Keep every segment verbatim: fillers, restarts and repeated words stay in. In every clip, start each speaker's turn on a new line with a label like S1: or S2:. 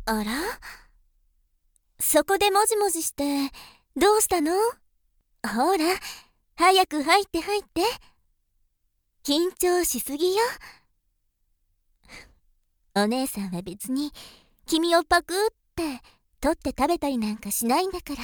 S1: あら、そこでもじもじしてどうしたの？ほら、早く入って入って。緊張しすぎよ。お姉さんは別に君をパクって取って食べたりなんかしないんだから。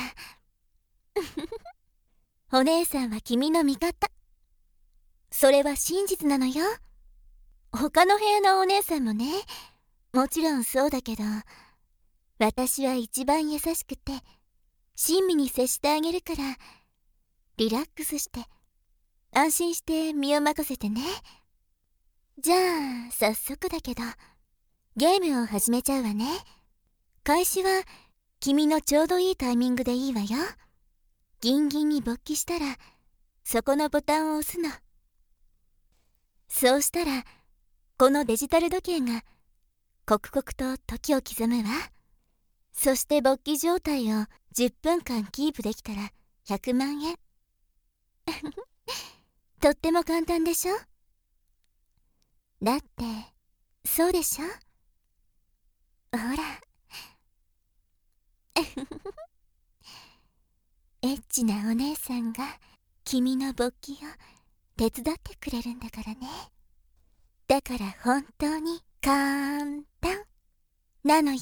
S1: お姉さんは君の味方。それは真実なのよ。他の部屋のお姉さんもね、もちろんそうだけど、私は一番優しくて親身に接してあげるから、リラックスして安心して身を任せてね。じゃあ早速だけどゲームを始めちゃうわね。開始は君のちょうどいいタイミングでいいわよ。ギンギンに勃起したらそこのボタンを押すの。そうしたらこのデジタル時計が刻々と時を刻むわ。そして勃起状態をじゅっぷんかんキープできたらひゃくまんえん。とっても簡単でしょ？だってそうでしょ？ほらエッチなお姉さんが君の勃起を手伝ってくれるんだからね。だから本当に簡単なのよ。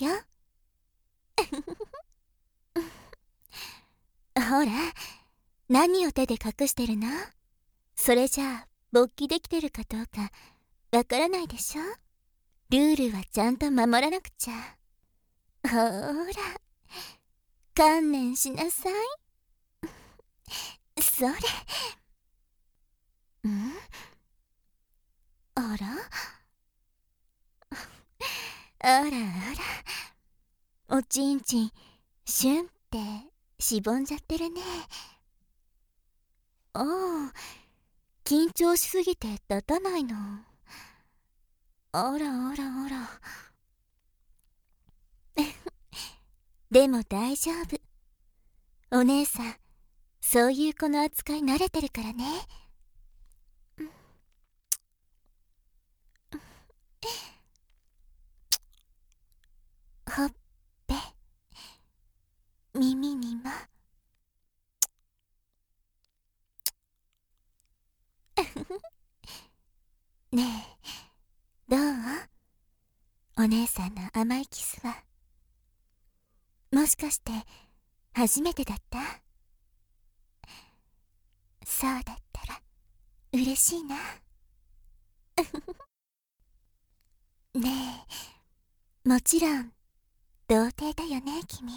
S1: ほら、何を手で隠してるの？それじゃあ勃起できてるかどうかわからないでしょ？ルールはちゃんと守らなくちゃ。ほーら、観念しなさい。それ。ん？あら？あらあら、おちんちんシュンってしぼんじゃってるね。ああ、緊張しすぎて立たないの。あらあらあら。でも大丈夫。お姉さん、そういう子の扱い慣れてるからね。ほっぺ、耳にも。ねえ、どう？お姉さんの甘いキスは。もしかして初めてだった？そうだったら嬉しいな。ねえ、もちろん童貞だよね君。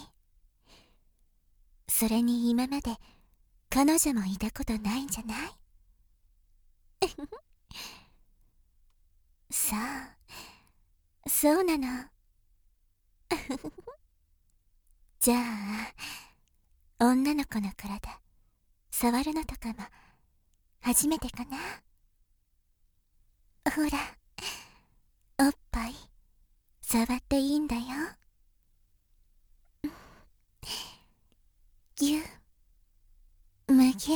S1: それに今まで彼女もいたことないんじゃない？そう、そうなの。じゃあ女の子の体触るのとかも初めてかな。ほら、おっぱい触っていいんだよ。ぎゅむぎゅ。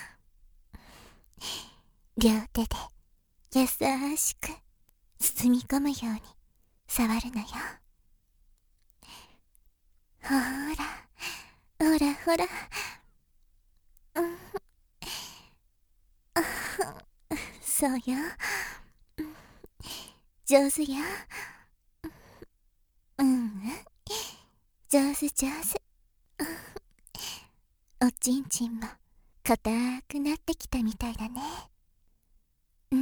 S1: 両手で優しく包み込むように触るのよ。ほらほらほら、うん、そうよ、上手よ。うん、上手上手。おちんちんも硬くなってきたみたいだね。うん、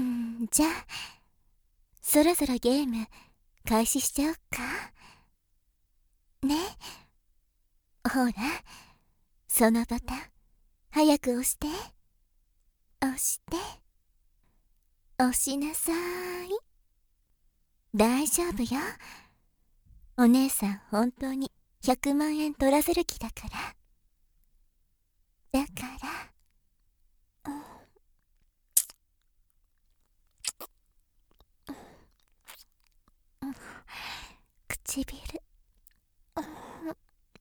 S1: じゃあそろそろゲーム開始しちゃおっかね。ほら、そのボタン早く押して、押して押しなさい。大丈夫よ。お姉さん本当にひゃくまんえん取らせる気だから。だから、うん、うん、唇、うん、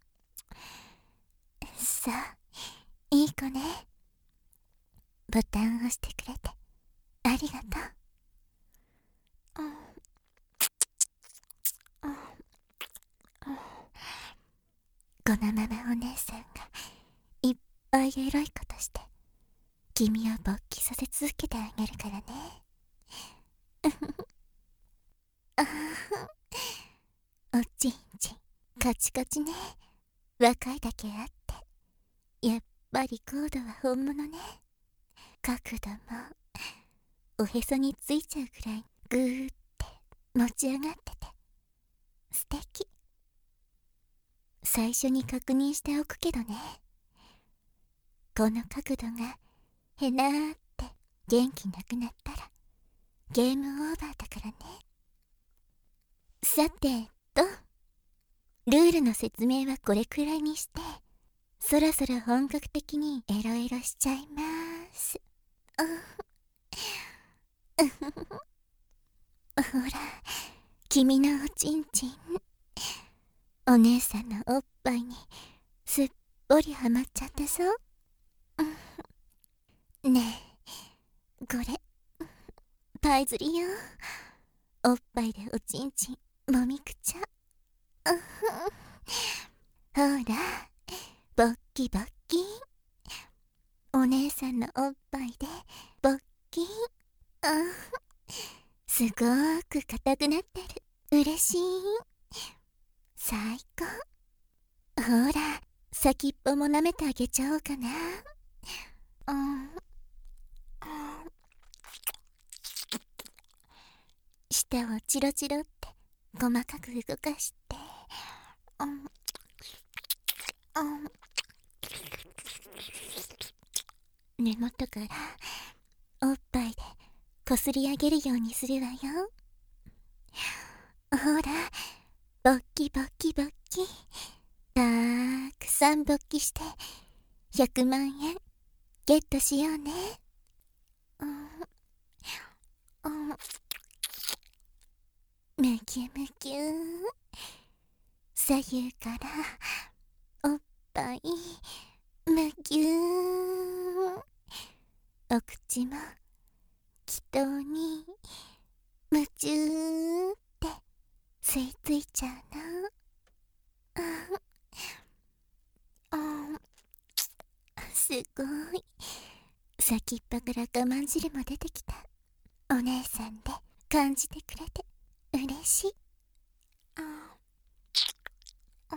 S1: さあいい子ね。ボタン押してくれてありがとう。うん、うん、 このままお姉さんがいっぱいエロいことして君を勃起させ続けてあげるからね。ああ、おちんちんカチカチね。若いだけあってやっぱりコードは本物ね。角度もおへそについちゃうくらいグーって持ち上がってて素敵。最初に確認しておくけどね、この角度がへなーって元気なくなったらゲームオーバーだからね。さてとルールの説明はこれくらいにして、そろそろ本格的にエロエロしちゃいます。ほら、君のおちんちんお姉さんのおっぱいにすっぽりはまっちゃったぞ。ねえ、これパイ釣りよ。おっぱいでおちんちんもみくちゃ。ほら、ボッキボッキン。お姉さんのおっぱいでボッキン。すごーく硬くなってる。嬉しい。最高。ほら、先っぽも舐めてあげちゃおうかな。うん、舌をチロチロって細かく動かして、うん、うん、根元からおっぱいでこすり上げるようにするわよ。ほら、ボッキボッキボッキ、たーくさん勃起してひゃくまんえんゲットしようね。うん、うん、むきゅむきゅ左右からおっぱいむきゅお口も気筒に夢中って吸い付いちゃうの。ああ、すごい。先っぽから我慢汁も出てきた。お姉さんで感じてくれて嬉しい。ああ、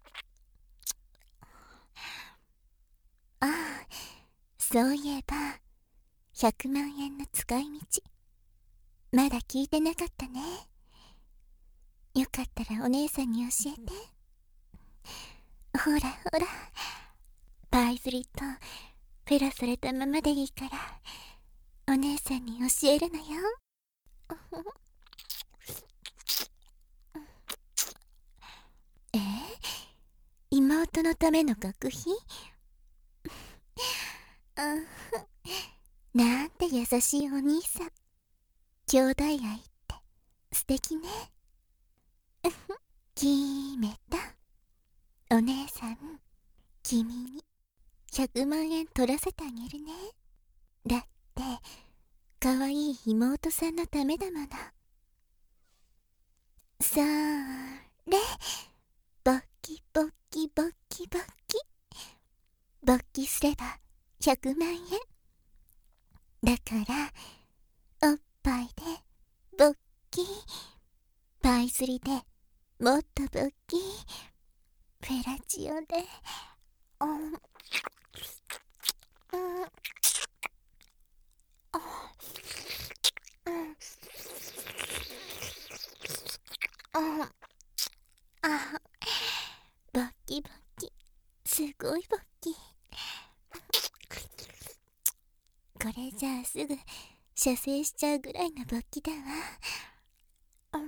S1: ああ、そういえばひゃくまんえんの使い道まだ聞いてなかったね。よかったらお姉さんに教えて。ほらほら、パイ釣りとペラされたままでいいからお姉さんに教えるのよ。え、妹のための学費？なんて優しいお兄さん。兄弟愛って素敵ね。決めた。お姉さん、君にひゃくまんえん取らせてあげるね。だってかわいい妹さんのためだもの。それ、ボッキボッキボッキボッキ。勃起すればひゃくまんえんだからおっぱいで勃起、パイ釣りでもっと勃起、フェラチオでうん、うん、うん、あ、ボッキボッキ、すごいボッキ。これじゃあすぐ射精しちゃうぐらいの勃起だわ。うん、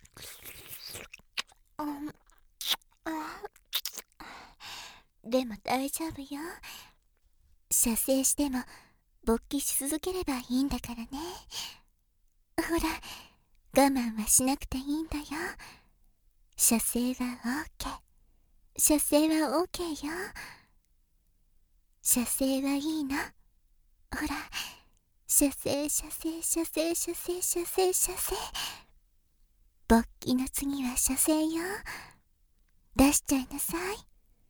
S1: うん、あ、でも大丈夫よ。射精しても勃起し続ければいいんだからね。ほら、我慢はしなくていいんだよ。射精は OK。 射精は OK よ。射精はいいの。ほら、射精射精射精射精射精射精。勃起の次は射精よ。出しちゃいなさい。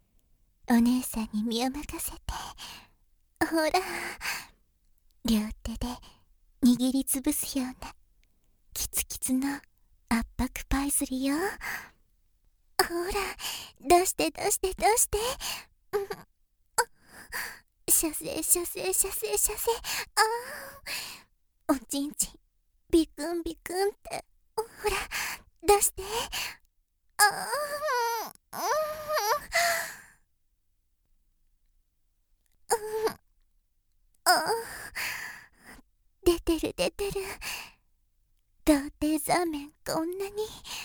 S1: お姉さんに身を任せて。ほら、両手で握りつぶすようなキツキツの圧迫パイズリよ。ほら、出して出して出して。うん、射精射精射精射精。ああ、おちんちんビクンビクンって。ほら、出して。ああ、うん、ああ、出てる出てる。童貞ザーメンこんなに。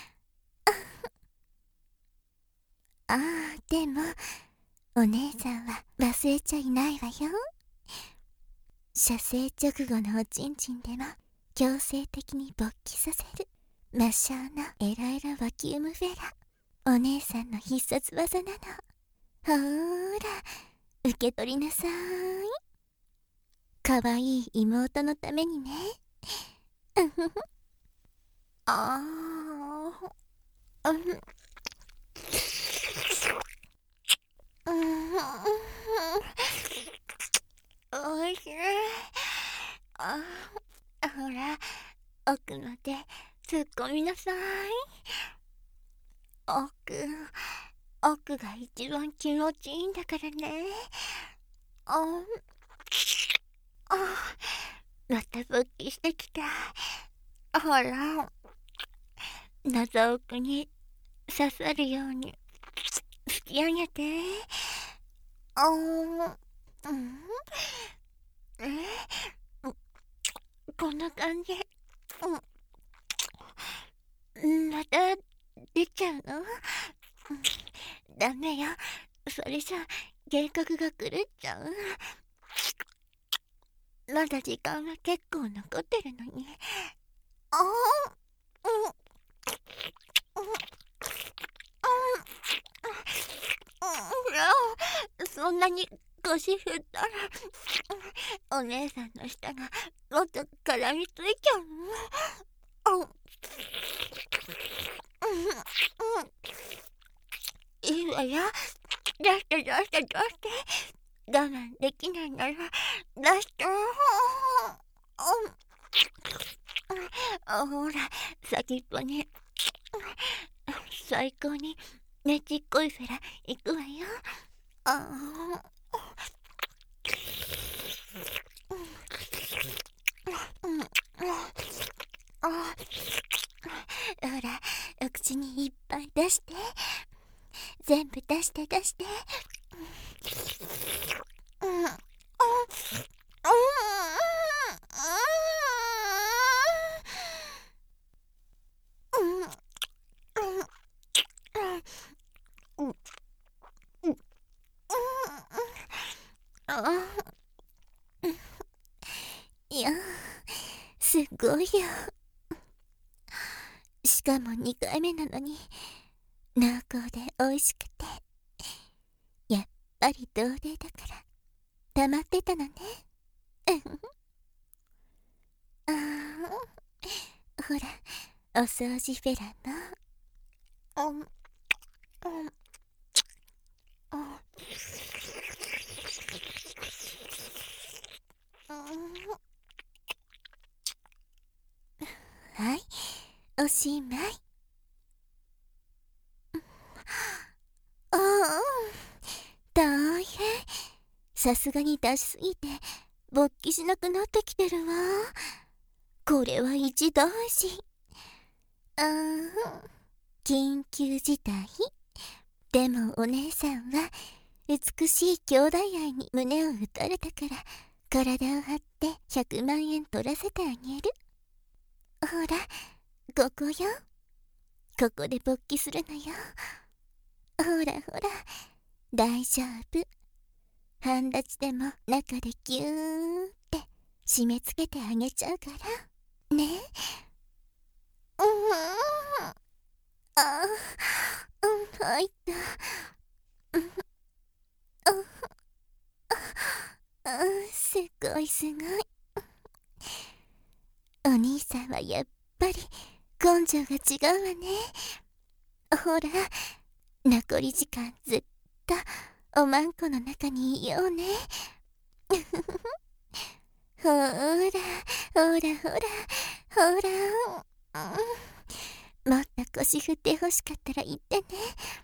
S1: ああ、でもお姉さんは忘れちゃいないわよ。射精直後のおちんちんでも強制的に勃起させる魔性のエロエロバキュームフェラ、お姉さんの必殺技なの。ほーら、受け取りなさーい。かわいい妹のためにね。うんふふ。あー、うん、うん、おいしい。あー、ほら、奥まで突っ込みなさい。奥、奥が一番気持ちいいんだからね。あ、あ、また勃起してきた。ほら、謎奥に刺さるように引き上げて。あー、うん、え、こんな感じ。うん、また出ちゃうの？ダメよ、それじゃ計画が狂っちゃう。まだ時間は結構残ってるのに。あー、うん、うん、うん、そんなに腰振ったらお姉さんの舌がもっと絡みついちゃうの。うん、いいわよ。出して出して出して。我慢できないなら出して。うん、ほら、先っぽに最高にねちっこいフェラいくわよ。ああ、ほら、お口にいっぱい出して。全部出して出して。うん、うん、うん、うん、うん、いや、すごいよ。しかもにかいめなのに濃厚で美味しくて、やっぱり童貞だから溜まってたのね。あー、ほら、お掃除フェラの。うん、うん、うん、はい、おしまい。ああ、大変。さすがに出しすぎて勃起しなくなってきてるわ。これは一大事。ああ、緊急事態。でもお姉さんは美しい兄弟愛に胸を打たれたから、体を張ってひゃくまんえん取らせてあげる。ほら、ここよ。ここで勃起するのよ。ほらほら、大丈夫。半立ちでも中でギューって締め付けてあげちゃうからね。うん、ああ、うん、入った。うん、あ、すごいすごい。お兄さんはやっぱり根性が違うわね。ほら、残り時間ずっとおまんこの中にいようね。ほーら、ほらほら、ほら、うん、もっと腰振ってほしかったら言ってね。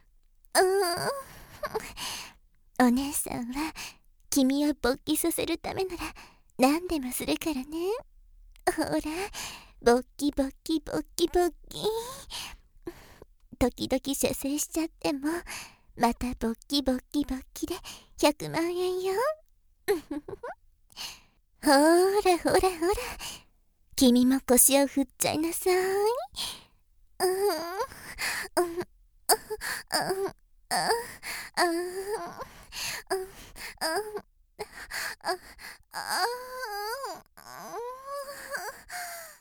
S1: うん、お姉さんは君を勃起させるためなら何でもするからね。ほら、勃起勃起勃起勃起。時々射精しちゃってもまた勃起勃起勃起でひゃくまんえんよ。ほらほらほら、君も腰を振っちゃいなさい。うん、うん、うん、うん、うん、うん、うん、うん、